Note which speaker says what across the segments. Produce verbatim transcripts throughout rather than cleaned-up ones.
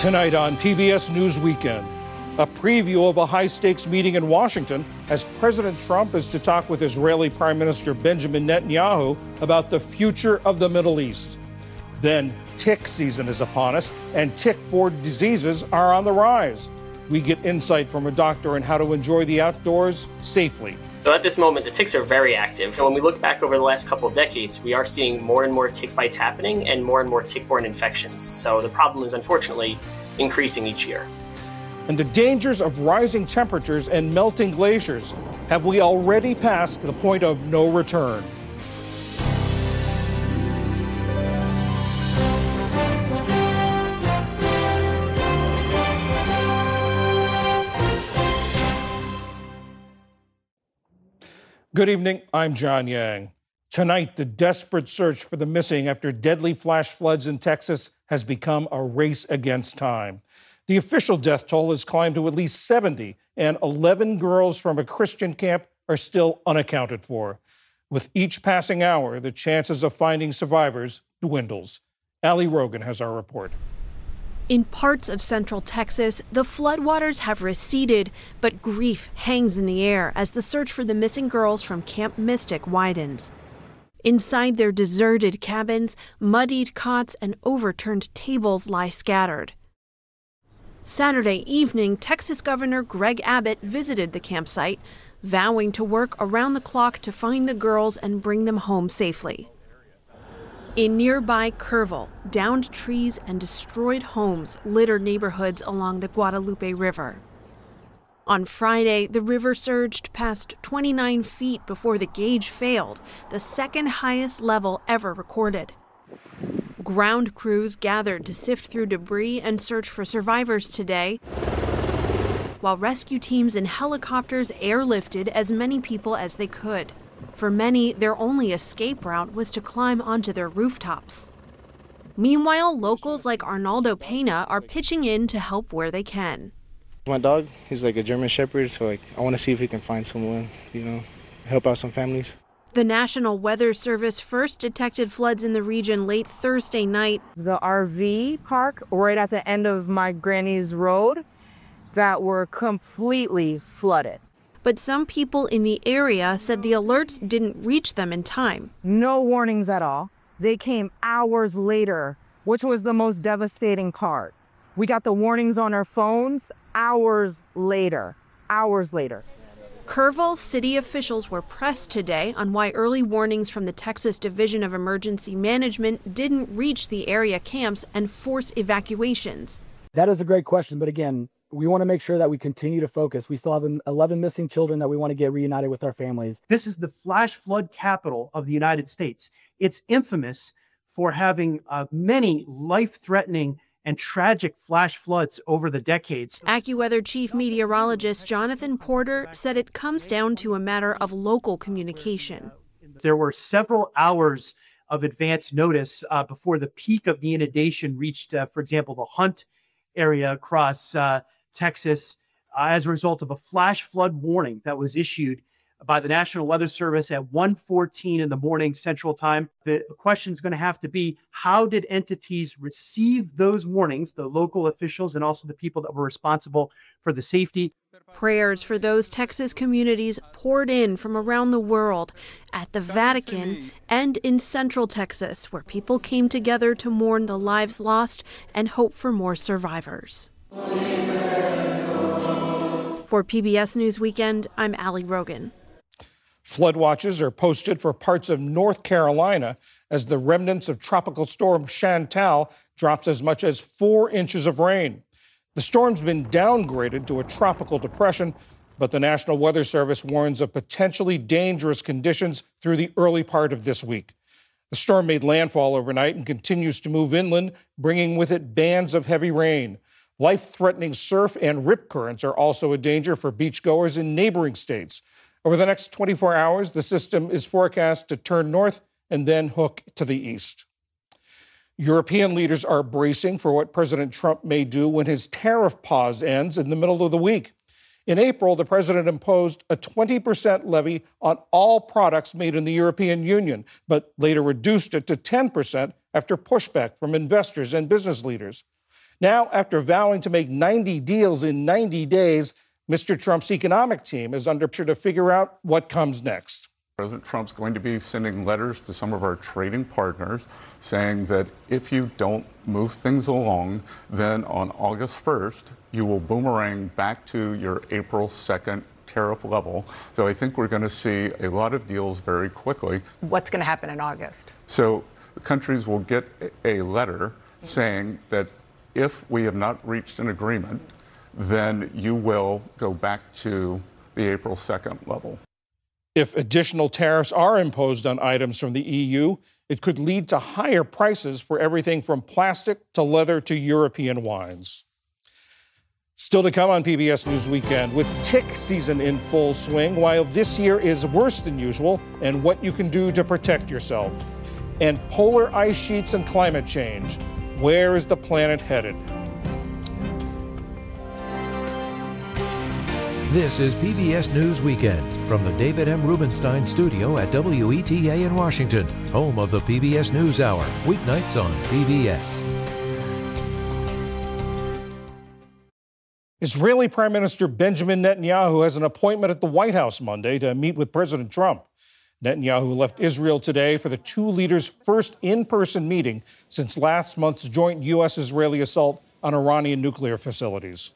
Speaker 1: Tonight on P B S News Weekend, a preview of a high-stakes meeting in Washington as President Trump is to talk with Israeli Prime Minister Benjamin Netanyahu about the future of the Middle East. Then tick season is upon us, and tick-borne diseases are on the rise. We get insight from a doctor on how to enjoy the outdoors safely.
Speaker 2: So at this moment, the ticks are very active. And when we look back over the last couple of decades, we are seeing more and more tick bites happening and more and more tick-borne infections. So the problem is unfortunately increasing each year.
Speaker 1: And the dangers of rising temperatures and melting glaciers. Have we already passed the point of no return? Good evening, I'm John Yang. Tonight, the desperate search for the missing after deadly flash floods in Texas has become a race against time. The official death toll has climbed to at least seventy, and eleven girls from a Christian camp are still unaccounted for. With each passing hour, the chances of finding survivors dwindles. Ali Rogan has our report.
Speaker 3: In parts of central Texas, the floodwaters have receded, but grief hangs in the air as the search for the missing girls from Camp Mystic widens. Inside their deserted cabins, muddied cots and overturned tables lie scattered. Saturday evening, Texas Governor Greg Abbott visited the campsite, vowing to work around the clock to find the girls and bring them home safely. In nearby Kerrville, downed trees and destroyed homes litter neighborhoods along the Guadalupe River. On Friday, the river surged past twenty-nine feet before the gauge failed, the second highest level ever recorded. Ground crews gathered to sift through debris and search for survivors today, while rescue teams and helicopters airlifted as many people as they could. For many, their only escape route was to climb onto their rooftops. Meanwhile, locals like Arnaldo Pena are pitching in to help where they can.
Speaker 4: My dog, he's like a German Shepherd, so like I want to see if we can find someone, you know, help out some families.
Speaker 3: The National Weather Service first detected floods in the region late Thursday night.
Speaker 5: The R V park right at the end of my granny's road that were completely flooded.
Speaker 3: But some people in the area said the alerts didn't reach them in time.
Speaker 5: No warnings at all. They came hours later, which was the most devastating part. We got the warnings on our phones hours later, hours later.
Speaker 3: Kerrville city officials were pressed today on why early warnings from the Texas Division of Emergency Management didn't reach the area camps and force evacuations.
Speaker 6: That is a great question, but again, we want to make sure that we continue to focus. We still have eleven missing children that we want to get reunited with our families.
Speaker 7: This is the flash flood capital of the United States. It's infamous for having uh, many life-threatening and tragic flash floods over the decades.
Speaker 3: AccuWeather chief meteorologist Jonathan Porter said it comes down to a matter of local communication.
Speaker 7: There were several hours of advance notice uh, before the peak of the inundation reached, uh, for example, the Hunt area across uh, Texas uh, as a result of a flash flood warning that was issued by the National Weather Service at one fourteen in the morning Central Time. The question is going to have to be, how did entities receive those warnings, the local officials and also the people that were responsible for the safety?
Speaker 3: Prayers for those Texas communities poured in from around the world, at the Vatican and in Central Texas, where people came together to mourn the lives lost and hope for more survivors. For P B S News Weekend, I'm Ali Rogan.
Speaker 1: Flood watches are posted for parts of North Carolina as the remnants of Tropical Storm Chantal drops as much as four inches of rain. The storm's been downgraded to a tropical depression, but the National Weather Service warns of potentially dangerous conditions through the early part of this week. The storm made landfall overnight and continues to move inland, bringing with it bands of heavy rain. Life-threatening surf and rip currents are also a danger for beachgoers in neighboring states. Over the next twenty-four hours, the system is forecast to turn north and then hook to the east. European leaders are bracing for what President Trump may do when his tariff pause ends in the middle of the week. In April, the president imposed a twenty percent levy on all products made in the European Union, but later reduced it to ten percent after pushback from investors and business leaders. Now, after vowing to make ninety deals in ninety days, Mister Trump's economic team is under pressure to figure out what comes next.
Speaker 8: President Trump's going to be sending letters to some of our trading partners saying that if you don't move things along, then on August first, you will boomerang back to your April second tariff level. So I think we're going to see a lot of deals very quickly.
Speaker 9: What's going to happen in August?
Speaker 8: So the countries will get a letter saying that if we have not reached an agreement, then you will go back to the April second level.
Speaker 1: If additional tariffs are imposed on items from the E U, it could lead to higher prices for everything from plastic to leather to European wines. Still to come on P B S News Weekend, with tick season in full swing, while this year is worse than usual, and what you can do to protect yourself. And polar ice sheets and climate change. Where is the planet headed?
Speaker 10: This is P B S News Weekend from the David M. Rubenstein studio at W E T A in Washington, home of the P B S News Hour, weeknights on P B S.
Speaker 1: Israeli Prime Minister Benjamin Netanyahu has an appointment at the White House Monday to meet with President Trump. Netanyahu left Israel today for the two leaders' first in-person meeting since last month's joint U S-Israeli assault on Iranian nuclear facilities.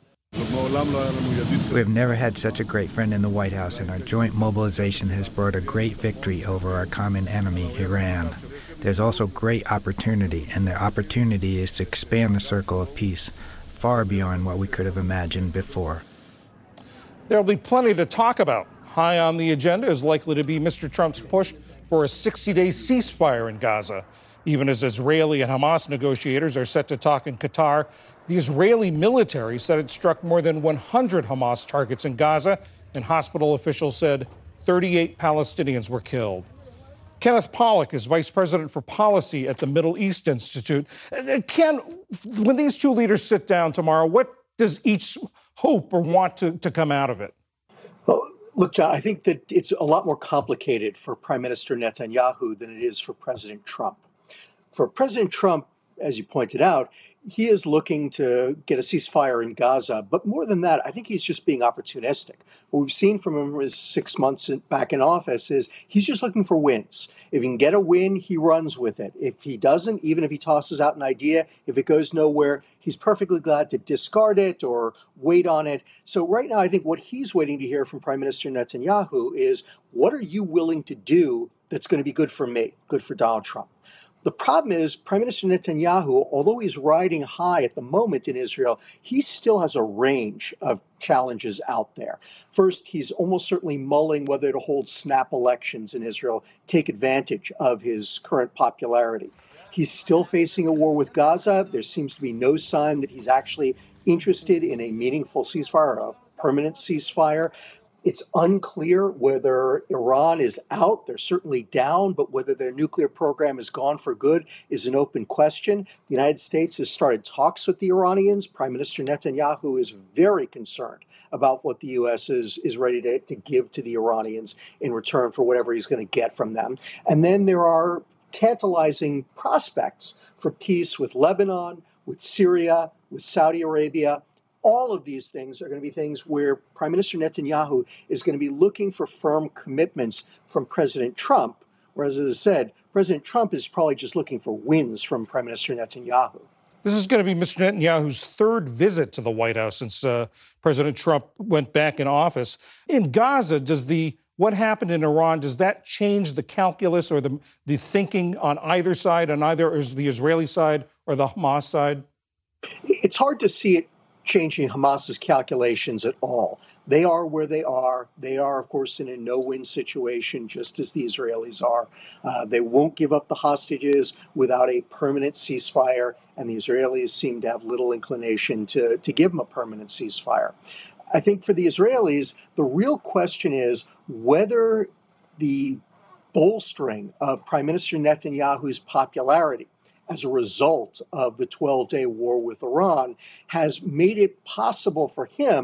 Speaker 11: We have never had such a great friend in the White House, and our joint mobilization has brought a great victory over our common enemy, Iran. There's also great opportunity, and the opportunity is to expand the circle of peace far beyond what we could have imagined before.
Speaker 1: There'll be plenty to talk about. High on the agenda is likely to be Mister Trump's push for a sixty-day ceasefire in Gaza. Even as Israeli and Hamas negotiators are set to talk in Qatar, the Israeli military said it struck more than one hundred Hamas targets in Gaza, and hospital officials said thirty-eight Palestinians were killed. Kenneth Pollack is vice president for policy at the Middle East Institute. Ken, when these two leaders sit down tomorrow, what does each hope or want to, to come out of it?
Speaker 12: Well, look, John, I think that it's a lot more complicated for Prime Minister Netanyahu than it is for President Trump. For President Trump, as you pointed out, he is looking to get a ceasefire in Gaza. But more than that, I think he's just being opportunistic. What we've seen from him his six months back in office is he's just looking for wins. If he can get a win, he runs with it. If he doesn't, even if he tosses out an idea, if it goes nowhere, he's perfectly glad to discard it or wait on it. So right now, I think what he's waiting to hear from Prime Minister Netanyahu is, what are you willing to do that's going to be good for me, good for Donald Trump? The problem is Prime Minister Netanyahu, although he's riding high at the moment in Israel, he still has a range of challenges out there. First, he's almost certainly mulling whether to hold snap elections in Israel, take advantage of his current popularity. He's still facing a war with Gaza. There seems to be no sign that he's actually interested in a meaningful ceasefire, a permanent ceasefire. It's unclear whether Iran is out. They're certainly down, but whether their nuclear program is gone for good is an open question. The United States has started talks with the Iranians. Prime Minister Netanyahu is very concerned about what the U S is, is ready to, to give to the Iranians in return for whatever he's going to get from them. And then there are tantalizing prospects for peace with Lebanon, with Syria, with Saudi Arabia. All of these things are going to be things where Prime Minister Netanyahu is going to be looking for firm commitments from President Trump, whereas, as I said, President Trump is probably just looking for wins from Prime Minister Netanyahu.
Speaker 1: This is going to be Mister Netanyahu's third visit to the White House since uh, President Trump went back in office. In Gaza, does the what happened in Iran, does that change the calculus or the, the thinking on either side, on either is the Israeli side or the Hamas side?
Speaker 12: It's hard to see it changing Hamas's calculations at all. They are where they are. They are, of course, in a no-win situation, just as the Israelis are. Uh, they won't give up the hostages without a permanent ceasefire, and the Israelis seem to have little inclination to, to give them a permanent ceasefire. I think for the Israelis, the real question is whether the bolstering of Prime Minister Netanyahu's popularity as a result of the twelve-day war with Iran has made it possible for him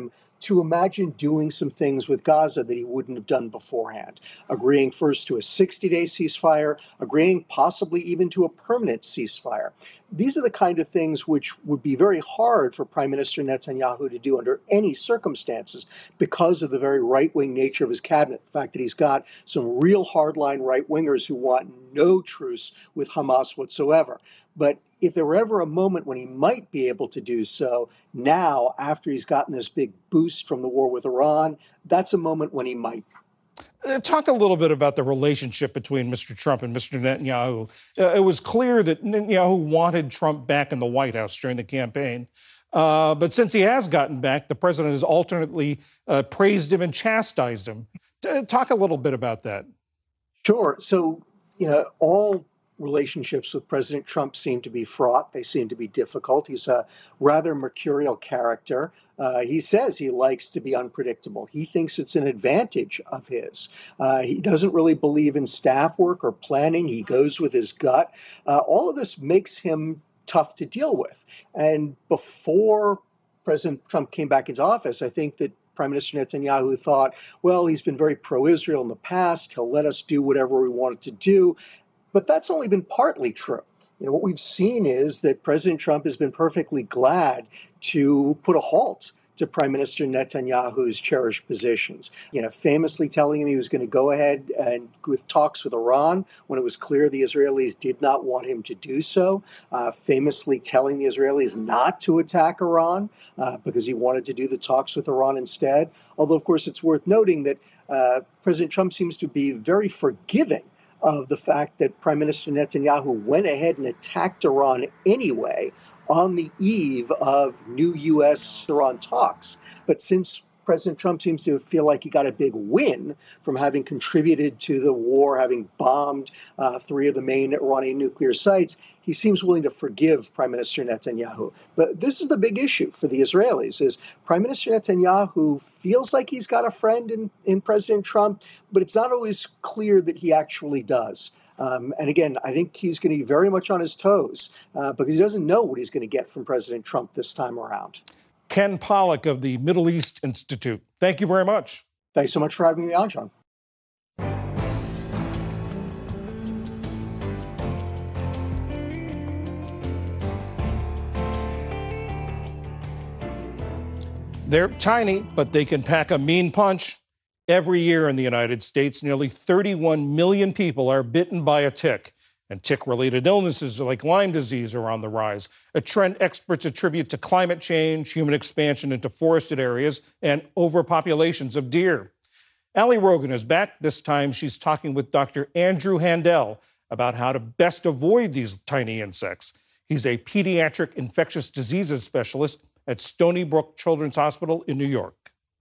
Speaker 12: to imagine doing some things with Gaza that he wouldn't have done beforehand, agreeing first to a sixty-day ceasefire, agreeing possibly even to a permanent ceasefire. These are the kind of things which would be very hard for Prime Minister Netanyahu to do under any circumstances because of the very right-wing nature of his cabinet, the fact that he's got some real hardline right-wingers who want no truce with Hamas whatsoever. But if there were ever a moment when he might be able to do so, now, after he's gotten this big boost from the war with Iran, that's a moment when he might.
Speaker 1: Uh, Talk a little bit about the relationship between Mister Trump and Mister Netanyahu. Uh, it was clear that Netanyahu wanted Trump back in the White House during the campaign. Uh, but since he has gotten back, the president has alternately uh, praised him and chastised him. T- talk a little bit about that.
Speaker 12: Sure. So, you know, all relationships with President Trump seem to be fraught. They seem to be difficult. He's a rather mercurial character. Uh, he says he likes to be unpredictable. He thinks it's an advantage of his. Uh, he doesn't really believe in staff work or planning. He goes with his gut. Uh, all of this makes him tough to deal with. And before President Trump came back into office, I think that Prime Minister Netanyahu thought, well, he's been very pro-Israel in the past. He'll let us do whatever we wanted to do. But that's only been partly true. You know, what we've seen is that President Trump has been perfectly glad to put a halt to Prime Minister Netanyahu's cherished positions. You know, famously telling him he was going to go ahead and with talks with Iran when it was clear the Israelis did not want him to do so. Uh, famously telling the Israelis not to attack Iran uh, because he wanted to do the talks with Iran instead. Although, of course, it's worth noting that uh, President Trump seems to be very forgiving of the fact that Prime Minister Netanyahu went ahead and attacked Iran anyway on the eve of new U S Iran talks. But since President Trump seems to feel like he got a big win from having contributed to the war, having bombed uh, three of the main Iranian nuclear sites, he seems willing to forgive Prime Minister Netanyahu. But this is the big issue for the Israelis, is Prime Minister Netanyahu feels like he's got a friend in, in President Trump, but it's not always clear that he actually does. Um, and again, I think he's going to be very much on his toes uh, because he doesn't know what he's going to get from President Trump this time around.
Speaker 1: Ken Pollack of the Middle East Institute. Thank you very much.
Speaker 12: Thanks so much for having me on, John.
Speaker 1: They're tiny, but they can pack a mean punch. Every year in the United States, nearly thirty-one million people are bitten by a tick. And tick-related illnesses like Lyme disease are on the rise, a trend experts attribute to climate change, human expansion into forested areas, and overpopulations of deer. Ali Rogan is back. This time she's talking with Doctor Andrew Handel about how to best avoid these tiny insects. He's a pediatric infectious diseases specialist at Stony Brook Children's Hospital in New York.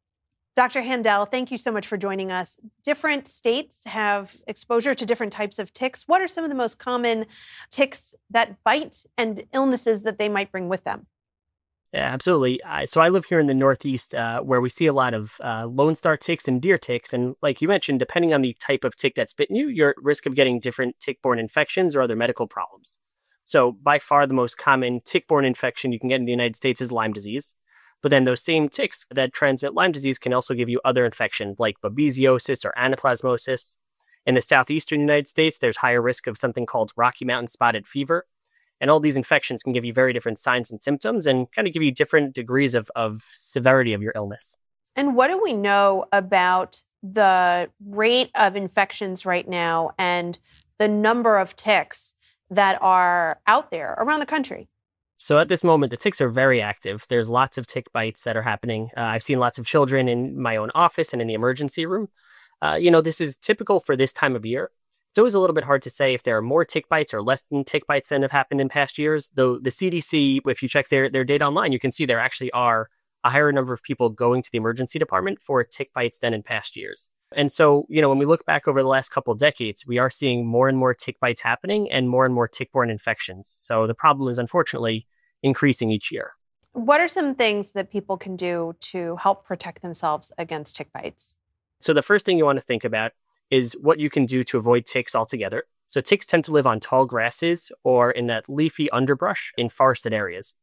Speaker 3: Doctor Handel, thank you so much for joining us. Different states have exposure to different types of ticks. What are some of the most common ticks that bite and illnesses that they might bring with them?
Speaker 2: Yeah, absolutely. Uh, so I live here in the Northeast uh, where we see a lot of uh, Lone Star ticks and deer ticks. And like you mentioned, depending on the type of tick that's bitten you, you're at risk of getting different tick-borne infections or other medical problems. So by far the most common tick-borne infection you can get in the United States is Lyme disease. But then those same ticks that transmit Lyme disease can also give you other infections like babesiosis or anaplasmosis. In the southeastern United States, there's higher risk of something called Rocky Mountain spotted fever. And all these infections can give you very different signs and symptoms and kind of give you different degrees of, of severity of your illness.
Speaker 3: And what do we know about the rate of infections right now and the number of ticks that are out there around the country?
Speaker 2: So at this moment, the ticks are very active. There's lots of tick bites that are happening. Uh, I've seen lots of children in my own office and in the emergency room. Uh, you know, this is typical for this time of year. It's always a little bit hard to say if there are more tick bites or less than tick bites than have happened in past years. Though the C D C, if you check their, their data online, you can see there actually are a higher number of people going to the emergency department for tick bites than in past years. And so, you know, when we look back over the last couple of decades, we are seeing more and more tick bites happening and more and more tick-borne infections. So the problem is unfortunately increasing each year.
Speaker 3: What are some things that people can do to help protect themselves against tick bites?
Speaker 2: So the first thing you want to think about is what you can do to avoid ticks altogether. So ticks tend to live on tall grasses or in that leafy underbrush in forested areas.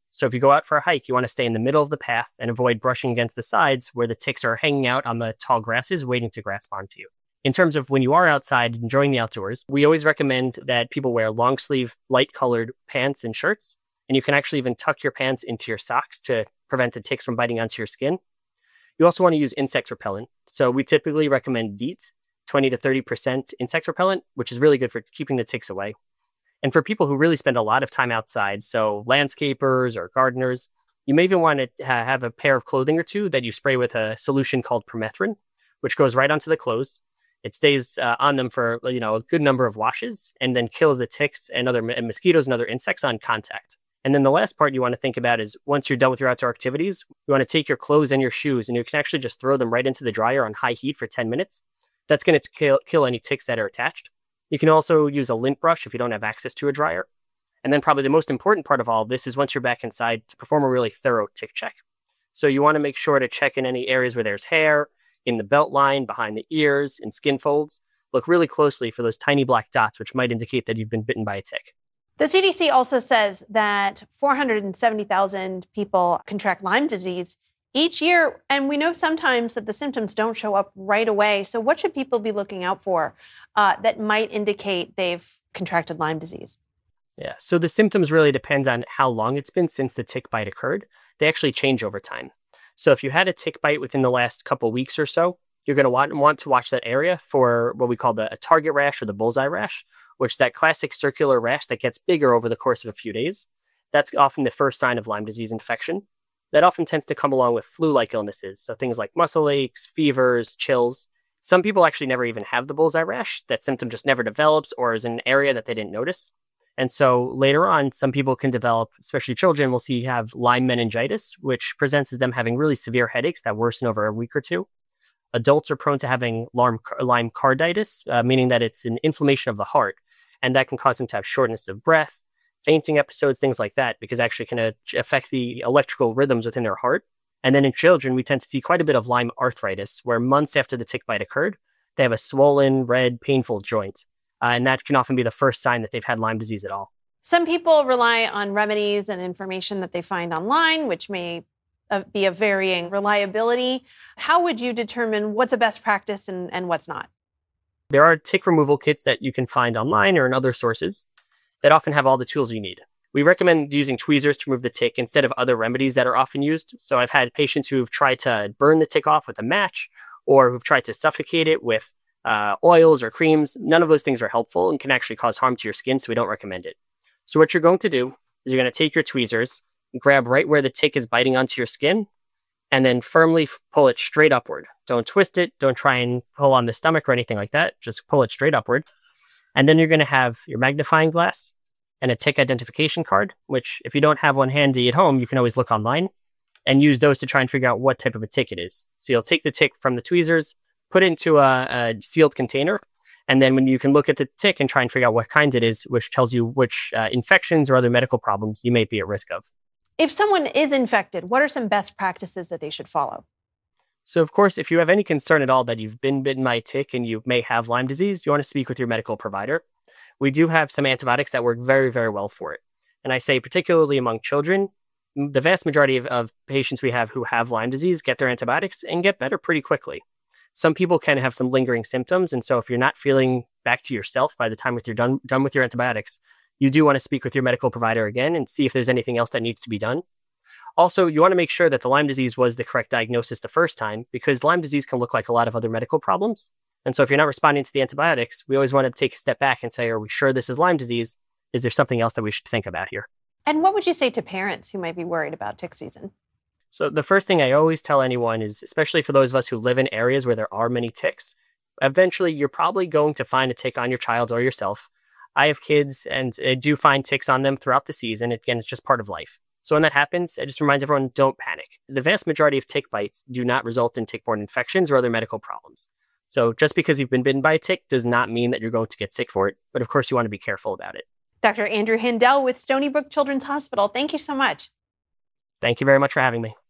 Speaker 2: So if you go out for a hike, you want to stay in the middle of the path and avoid brushing against the sides where the ticks are hanging out on the tall grasses waiting to grasp onto you. In terms of when you are outside enjoying the outdoors, we always recommend that people wear long sleeve, light colored pants and shirts. And you can actually even tuck your pants into your socks to prevent the ticks from biting onto your skin. You also want to use insect repellent. So we typically recommend DEET, twenty to thirty percent insect repellent, which is really good for keeping the ticks away. And for people who really spend a lot of time outside, so landscapers or gardeners, you may even want to have a pair of clothing or two that you spray with a solution called permethrin, which goes right onto the clothes. It stays uh, on them for, you know, a good number of washes and then kills the ticks and other and mosquitoes and other insects on contact. And then the last part you want to think about is once you're done with your outdoor activities, you want to take your clothes and your shoes and you can actually just throw them right into the dryer on high heat for ten minutes. That's going to kill, kill any ticks that are attached. You can also use a lint brush if you don't have access to a dryer. And then probably the most important part of all of this is once you're back inside to perform a really thorough tick check. So you want to make sure to check in any areas where there's hair, in the belt line, behind the ears, in skin folds. Look really closely for those tiny black dots, which might indicate that you've been bitten by a tick.
Speaker 3: The C D C also says that four hundred seventy thousand people contract Lyme disease each year, and we know sometimes that the symptoms don't show up right away. So what should people be looking out for uh, that might indicate they've contracted Lyme disease?
Speaker 2: Yeah, so the symptoms really depend on how long it's been since the tick bite occurred. They actually change over time. So if you had a tick bite within the last couple weeks or so, you're going to want, want to watch that area for what we call the a target rash or the bullseye rash, which is that classic circular rash that gets bigger over the course of a few days. That's often the first sign of Lyme disease infection. That often tends to come along with flu-like illnesses, so things like muscle aches, fevers, chills. Some people actually never even have the bullseye rash. That symptom just never develops or is in an area that they didn't notice. And so later on, some people can develop, especially children, we'll see have Lyme meningitis, which presents as them having really severe headaches that worsen over a week or two. Adults are prone to having Lyme, Lyme carditis, uh, meaning that it's an inflammation of the heart, and that can cause them to have shortness of breath, fainting episodes, things like that, because it actually can uh, affect the electrical rhythms within their heart. And then in children, we tend to see quite a bit of Lyme arthritis, where months after the tick bite occurred, they have a swollen, red, painful joint. Uh, and that can often be the first sign that they've had Lyme disease at all.
Speaker 3: Some people rely on remedies and information that they find online, which may uh, be of varying reliability. How would you determine what's a best practice and, and what's not?
Speaker 2: There are tick removal kits that you can find online or in other sources that often have all the tools you need. We recommend using tweezers to remove the tick instead of other remedies that are often used. So I've had patients who've tried to burn the tick off with a match or who've tried to suffocate it with uh, oils or creams. None of those things are helpful and can actually cause harm to your skin, so we don't recommend it. So what you're going to do is you're going to take your tweezers, grab right where the tick is biting onto your skin, and then firmly f- pull it straight upward. Don't twist it. Don't try and pull on the stomach or anything like that. Just pull it straight upward. And then you're going to have your magnifying glass and a tick identification card, which if you don't have one handy at home, you can always look online and use those to try and figure out what type of a tick it is. So you'll take the tick from the tweezers, put it into a, a sealed container, and then when you can look at the tick and try and figure out what kind it is, which tells you which uh, infections or other medical problems you may be at risk of.
Speaker 3: If someone is infected, what are some best practices that they should follow?
Speaker 2: So, of course, if you have any concern at all that you've been bitten by a tick and you may have Lyme disease, you want to speak with your medical provider. We do have some antibiotics that work very, very well for it. And I say particularly among children, the vast majority of, of patients we have who have Lyme disease get their antibiotics and get better pretty quickly. Some people can have some lingering symptoms. And so if you're not feeling back to yourself by the time with you're done, done with your antibiotics, you do want to speak with your medical provider again and see if there's anything else that needs to be done. Also, you want to make sure that the Lyme disease was the correct diagnosis the first time, because Lyme disease can look like a lot of other medical problems. And so if you're not responding to the antibiotics, we always want to take a step back and say, are we sure this is Lyme disease? Is there something else that we should think about here?
Speaker 3: And what would you say to parents who might be worried about tick season?
Speaker 2: So the first thing I always tell anyone is, especially for those of us who live in areas where there are many ticks, eventually you're probably going to find a tick on your child or yourself. I have kids and I do find ticks on them throughout the season. Again, it's just part of life. So when that happens, it just reminds everyone, don't panic. The vast majority of tick bites do not result in tick-borne infections or other medical problems. So just because you've been bitten by a tick does not mean that you're going to get sick for it. But of course, you want to be careful about it.
Speaker 3: Doctor Andrew Hindell with Stony Brook Children's Hospital. Thank you so much.
Speaker 2: Thank you very much for having me.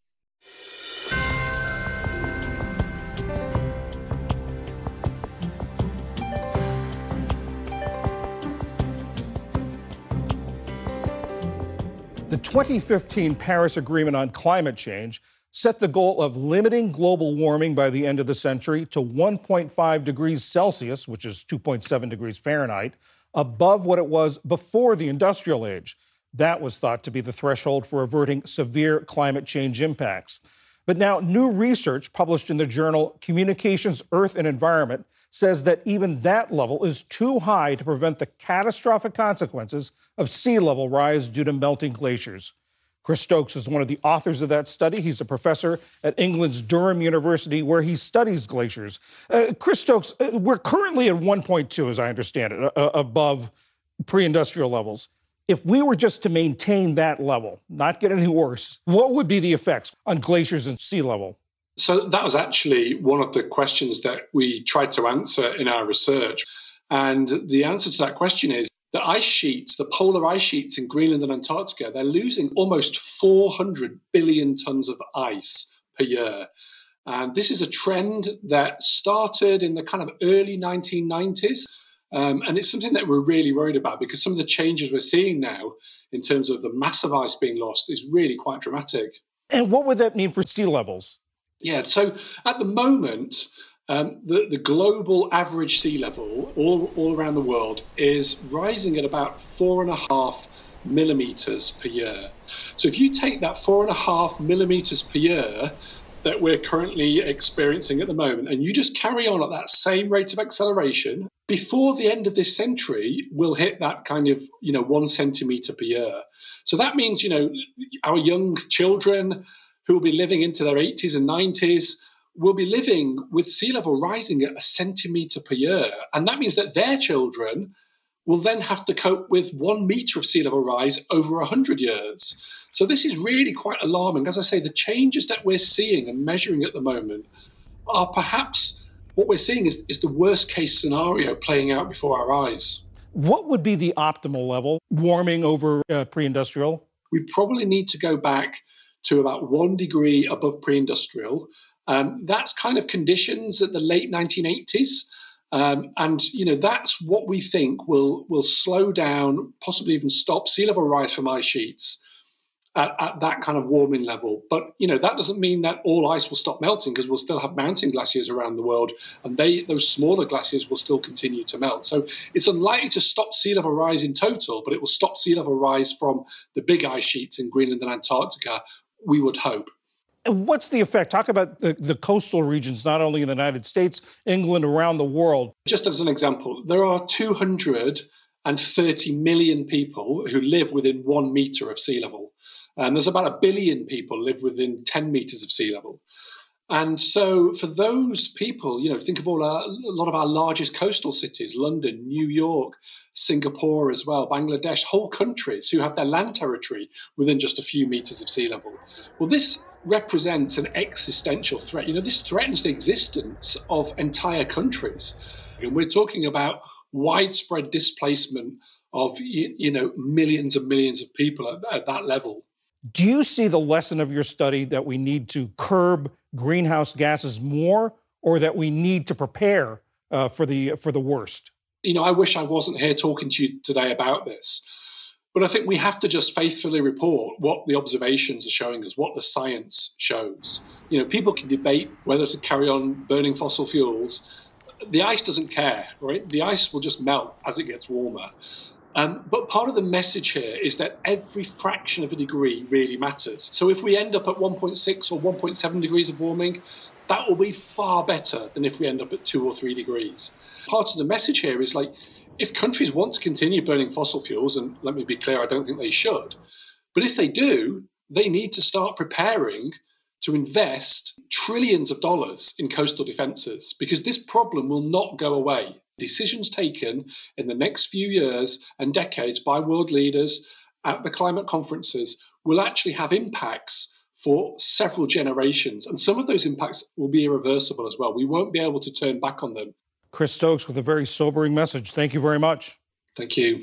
Speaker 1: The twenty fifteen Paris Agreement on Climate Change set the goal of limiting global warming by the end of the century to one point five degrees Celsius, which is two point seven degrees Fahrenheit, above what it was before the industrial age. That was thought to be the threshold for averting severe climate change impacts. But now new research published in the journal Communications, Earth and Environment says that even that level is too high to prevent the catastrophic consequences of sea level rise due to melting glaciers. Chris Stokes is one of the authors of that study. He's a professor at England's Durham University, where he studies glaciers. Uh, Chris Stokes, uh, we're currently at one point two, as I understand it, uh, above pre-industrial levels. If we were just to maintain that level, not get any worse, what would be the effects on glaciers and sea level?
Speaker 13: So that was actually one of the questions that we tried to answer in our research. And the answer to that question is the ice sheets, the polar ice sheets in Greenland and Antarctica, they're losing almost four hundred billion tons of ice per year. And this is a trend that started in the kind of early nineteen nineties. Um, and it's something that we're really worried about because some of the changes we're seeing now in terms of the massive ice being lost is really quite dramatic.
Speaker 1: And what would that mean for sea levels?
Speaker 13: Yeah, so at the moment, um, the, the global average sea level all, all around the world is rising at about four and a half millimeters per year. So if you take that four and a half millimeters per year that we're currently experiencing at the moment, and you just carry on at that same rate of acceleration, before the end of this century, we'll hit that kind of, you know, one centimeter per year. So that means, you know, our young children who will be living into their eighties and nineties will be living with sea level rising at a centimetre per year. And that means that their children will then have to cope with one metre of sea level rise over one hundred years. So this is really quite alarming. As I say, the changes that we're seeing and measuring at the moment are perhaps what we're seeing is, is the worst case scenario playing out before our eyes.
Speaker 1: What would be the optimal level, warming over uh, pre-industrial?
Speaker 13: We probably need to go back to about one degree above pre-industrial. Um, that's kind of conditions at the late nineteen eighties. Um, and, you know, that's what we think will, will slow down, possibly even stop sea level rise from ice sheets at, at that kind of warming level. But, you know, that doesn't mean that all ice will stop melting because we'll still have mountain glaciers around the world and they those smaller glaciers will still continue to melt. So it's unlikely to stop sea level rise in total, but it will stop sea level rise from the big ice sheets in Greenland and Antarctica, we would hope.
Speaker 1: And what's the effect? Talk about the, the coastal regions, not only in the United States, England, around the world.
Speaker 13: Just as an example, there are two hundred thirty million people who live within one metre of sea level. And there's about a billion people live within ten metres of sea level. And so for those people, you know, think of all our, a lot of our largest coastal cities, London, New York, Singapore as well, Bangladesh, whole countries who have their land territory within just a few meters of sea level. Well, this represents an existential threat. You know, this threatens the existence of entire countries. And we're talking about widespread displacement of, you, you know, millions and millions of people at, at that level.
Speaker 1: Do you see the lesson of your study that we need to curb greenhouse gases more, or that we need to prepare uh, for the for the worst?
Speaker 13: You know, I wish I wasn't here talking to you today about this, but I think we have to just faithfully report what the observations are showing us, what the science shows. You know, people can debate whether to carry on burning fossil fuels. The ice doesn't care, right? The ice will just melt as it gets warmer. Um, but part of the message here is that every fraction of a degree really matters. So if we end up at one point six or one point seven degrees of warming, that will be far better than if we end up at two or three degrees. Part of the message here is like, if countries want to continue burning fossil fuels, and let me be clear, I don't think they should, but if they do, they need to start preparing to invest trillions of dollars in coastal defences, because this problem will not go away. Decisions taken in the next few years and decades by world leaders at the climate conferences will actually have impacts for several generations. And some of those impacts will be irreversible as well. We won't be able to turn back on them.
Speaker 1: Chris Stokes with a very sobering message. Thank you very much.
Speaker 13: Thank you.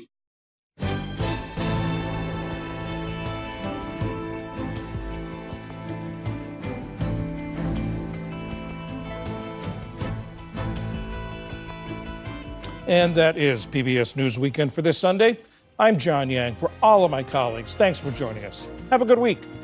Speaker 1: And that is P B S News Weekend for this Sunday. I'm John Yang. For all of my colleagues, thanks for joining us. Have a good week.